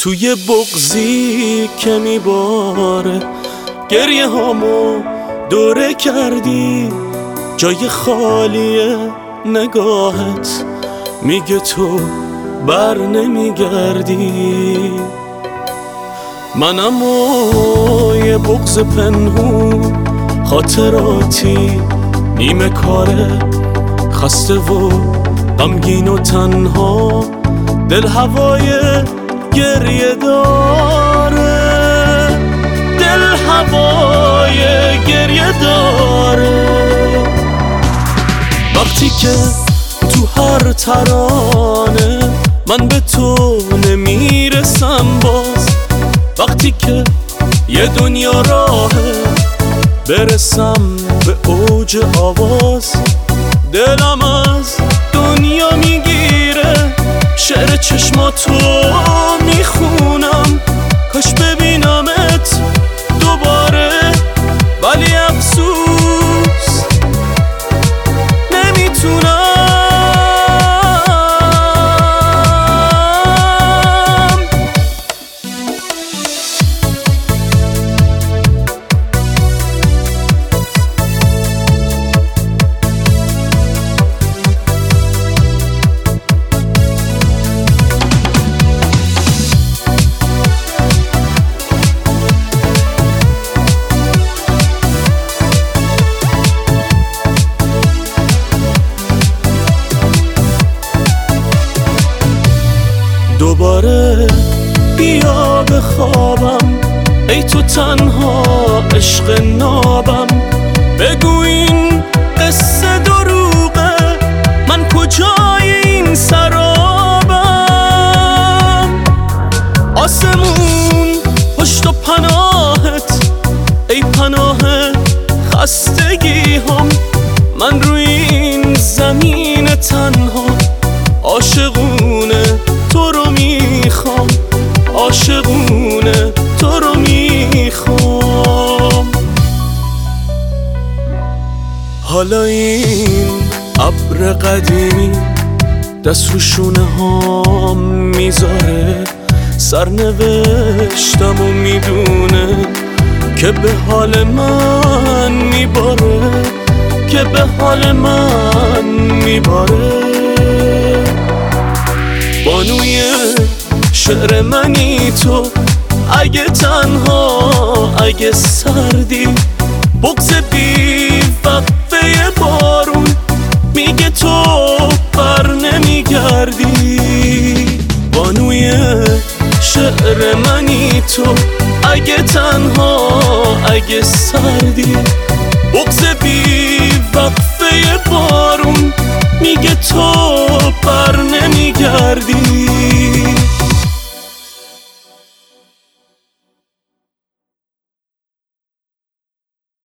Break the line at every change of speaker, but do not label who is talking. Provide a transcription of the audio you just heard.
توی بغضی که میباره گریه هامو دوره کردی، جای خالی نگاهت میگه تو بر نمیگردی. منم یه بغض پنهون، خاطراتی نیمه کاره، خسته و غمگین و تنها، دل هوای گریه داره، دل هوای گریه داره. وقتی که تو هر ترانه من به تو نمیرسم باز، وقتی که یه دنیا راهه برسم به اوج آواز، دلم از دنیا میگیره، شعر چشماتو میخونم، کاش ببینمت دوباره، ولی افسوس نمیتونم. دوباره بیا بخوابم، ای تو تنها عشق نابم، بگو این قصه دروغه، من کجای این سرابم. آسمون پشت و پناهت، ای پناه خستگی هم، من روی این زمین تنها عاشقونه تو رو میخوام، عاشقونه تو رو میخوام. حالا این ابر قدیمی دست رو شونه هام میذاره، سرنوشتم و میدونه که به حال من میباره، که به حال من میباره. بانوی شعر منی تو، اگه تنها، اگه سردی، بغض بی وقفه بارون میگه تو بر نمیگردی. بانوی شعر منی تو، اگه تنها، اگه سردی، بغض بی وقفه بارون میگه تو بر نمیگردی.